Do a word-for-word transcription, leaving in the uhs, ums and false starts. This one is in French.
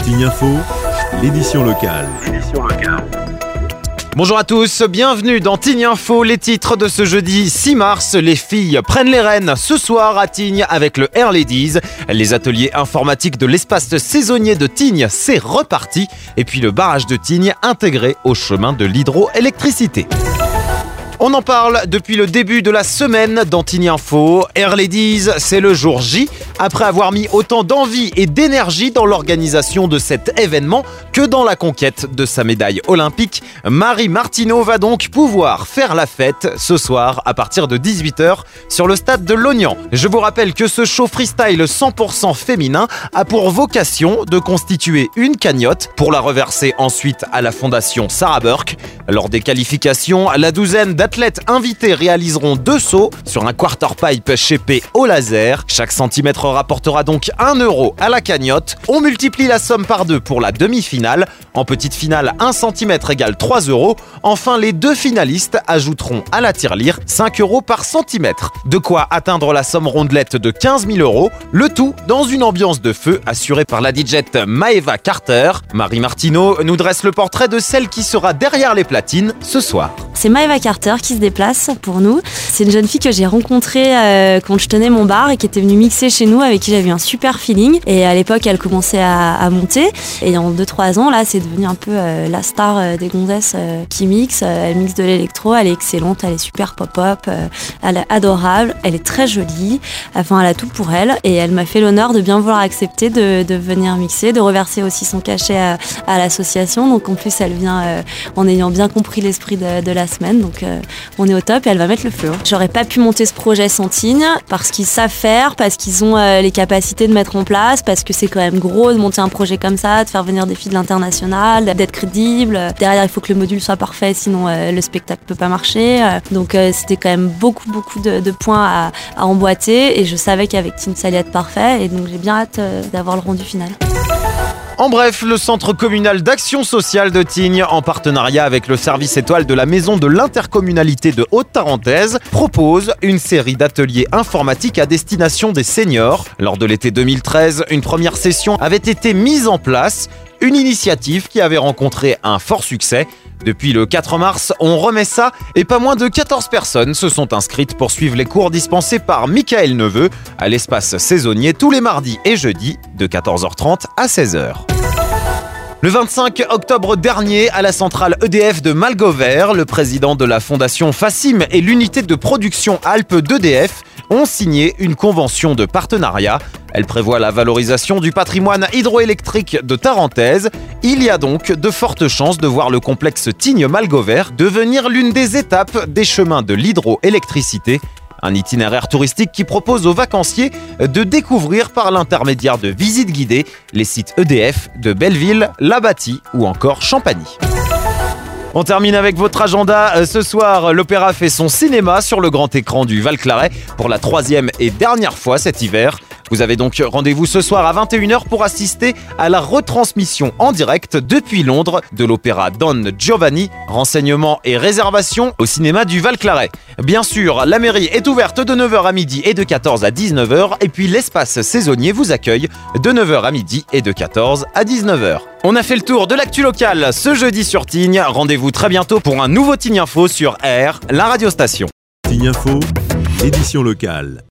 Tignes Info, l'édition locale. Bonjour à tous, bienvenue dans Tignes Info, les titres de ce jeudi six mars. Les filles prennent les rênes ce soir à Tignes avec le Air Ladies. Les ateliers informatiques de l'espace saisonnier de Tignes, c'est reparti. Et puis le barrage de Tignes intégré au chemin de l'hydroélectricité. On en parle depuis le début de la semaine dans Tignes Info. Air Ladies, c'est le jour J. Après avoir mis autant d'envie et d'énergie dans l'organisation de cet événement que dans la conquête de sa médaille olympique, Marie Martineau va donc pouvoir faire la fête ce soir à partir de dix-huit heures sur le stade de Lognan. Je vous rappelle que ce show freestyle cent pour cent féminin a pour vocation de constituer une cagnotte pour la reverser ensuite à la fondation Sarah Burke. Lors des qualifications, la douzaine d'athlètes invités réaliseront deux sauts sur un quarterpipe shapé au laser. Chaque centimètre rapportera donc un euro à la cagnotte. On multiplie la somme par deux pour la demi-finale. En petite finale, un centimètre égale trois euros. Enfin, les deux finalistes ajouteront à la tirelire cinq euros par centimètre. De quoi atteindre la somme rondelette de quinze mille euros. Le tout dans une ambiance de feu assurée par la D J Maeva Carter. Marie Martineau nous dresse le portrait de celle qui sera derrière les platines ce soir. C'est Maeva Carter qui se déplace pour nous. C'est une jeune fille que j'ai rencontrée euh, quand je tenais mon bar et qui était venue mixer chez nous, avec qui j'avais eu un super feeling. Et à l'époque, elle commençait à, à monter. Et en deux trois ans, là, c'est devenu un peu euh, la star euh, des gonzesses euh, qui mixent. Euh, elle mixe de l'électro, elle est excellente, elle est super pop-up, euh, elle est adorable, elle est très jolie. Enfin, elle a tout pour elle. Et elle m'a fait l'honneur de bien vouloir accepter de, de venir mixer, de reverser aussi son cachet à, à l'association. Donc en plus, elle vient euh, en ayant bien compris l'esprit de, de la semaine. Donc euh, on est au top et elle va mettre le feu. J'aurais pas pu monter ce projet sans Tignes parce qu'ils savent faire, parce qu'ils ont euh, les capacités de mettre en place, parce que c'est quand même gros de monter un projet comme ça, de faire venir des filles de l'international, d'être crédible. Derrière, il faut que le module soit parfait, sinon euh, le spectacle peut pas marcher. Donc euh, c'était quand même beaucoup beaucoup de, de points à, à emboîter et je savais qu'avec Tignes ça allait être parfait et donc j'ai bien hâte euh, d'avoir le rendu final. En bref, le Centre communal d'action sociale de Tignes, en partenariat avec le service étoile de la Maison de l'intercommunalité de Haute-Tarentaise, propose une série d'ateliers informatiques à destination des seniors. Lors de l'été deux mille treize, une première session avait été mise en place, une initiative qui avait rencontré un fort succès. Depuis le quatre mars, on remet ça et pas moins de quatorze personnes se sont inscrites pour suivre les cours dispensés par Michael Neveu à l'espace saisonnier tous les mardis et jeudis de quatorze heures trente à seize heures. Le vingt-cinq octobre dernier, à la centrale E D F de Malgover, le président de la fondation Facim et l'unité de production Alpes d'E D F ont signé une convention de partenariat. Elle prévoit la valorisation du patrimoine hydroélectrique de Tarentaise. Il y a donc de fortes chances de voir le complexe Tignes-Malgover devenir l'une des étapes des chemins de l'hydroélectricité. Un itinéraire touristique qui propose aux vacanciers de découvrir par l'intermédiaire de visites guidées les sites E D F de Belleville, La Bâtie ou encore Champagny. On termine avec votre agenda. Ce soir, l'Opéra fait son cinéma sur le grand écran du Val-Claret pour la troisième et dernière fois cet hiver. Vous avez donc rendez-vous ce soir à vingt et une heures pour assister à la retransmission en direct depuis Londres de l'opéra Don Giovanni. Renseignements et réservations au cinéma du Val-Claret. Bien sûr, la mairie est ouverte de neuf heures à midi et de quatorze à dix-neuf heures. Et puis l'espace saisonnier vous accueille de neuf heures à midi et de quatorze à dix-neuf heures. On a fait le tour de l'actu locale ce jeudi sur Tignes. Rendez-vous très bientôt pour un nouveau Tignes Info sur R, la radiostation. Tignes Info, édition locale.